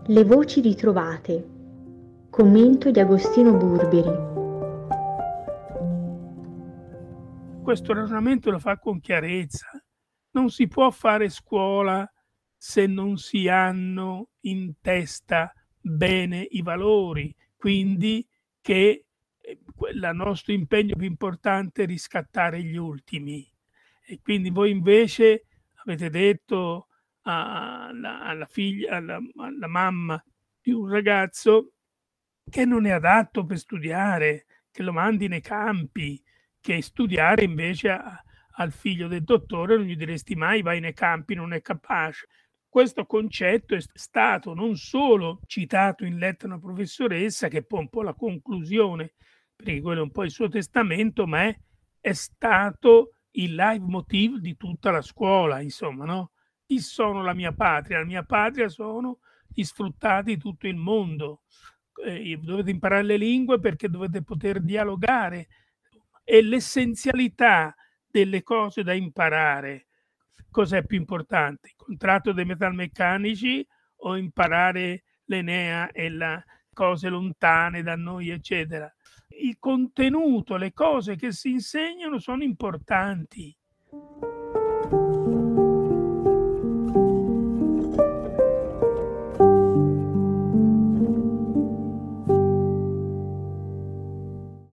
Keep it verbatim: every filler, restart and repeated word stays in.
Le voci ritrovate. Commento di Agostino Burberi. Questo ragionamento lo fa con chiarezza. Non si può fare scuola se non si hanno in testa bene i valori, quindi che il nostro impegno più importante è riscattare gli ultimi. E quindi voi invece avete detto alla, alla figlia, alla, alla mamma di un ragazzo che non è adatto per studiare, che lo mandi nei campi, che studiare invece a, al figlio del dottore non gli diresti mai vai nei campi, non è capace. Questo concetto è stato non solo citato in lettera a una professoressa, che è poi un po' la conclusione, perché quello è un po' il suo testamento, ma è, è stato il leitmotiv di tutta la scuola, insomma, no? Chi sono la mia patria? La mia patria sono gli sfruttati di tutto il mondo. Eh, dovete imparare le lingue perché dovete poter dialogare. È l'essenzialità delle cose da imparare. Cos'è più importante? Il contratto dei metalmeccanici o imparare l'Enea e le cose lontane da noi, eccetera? Il contenuto, le cose che si insegnano sono importanti.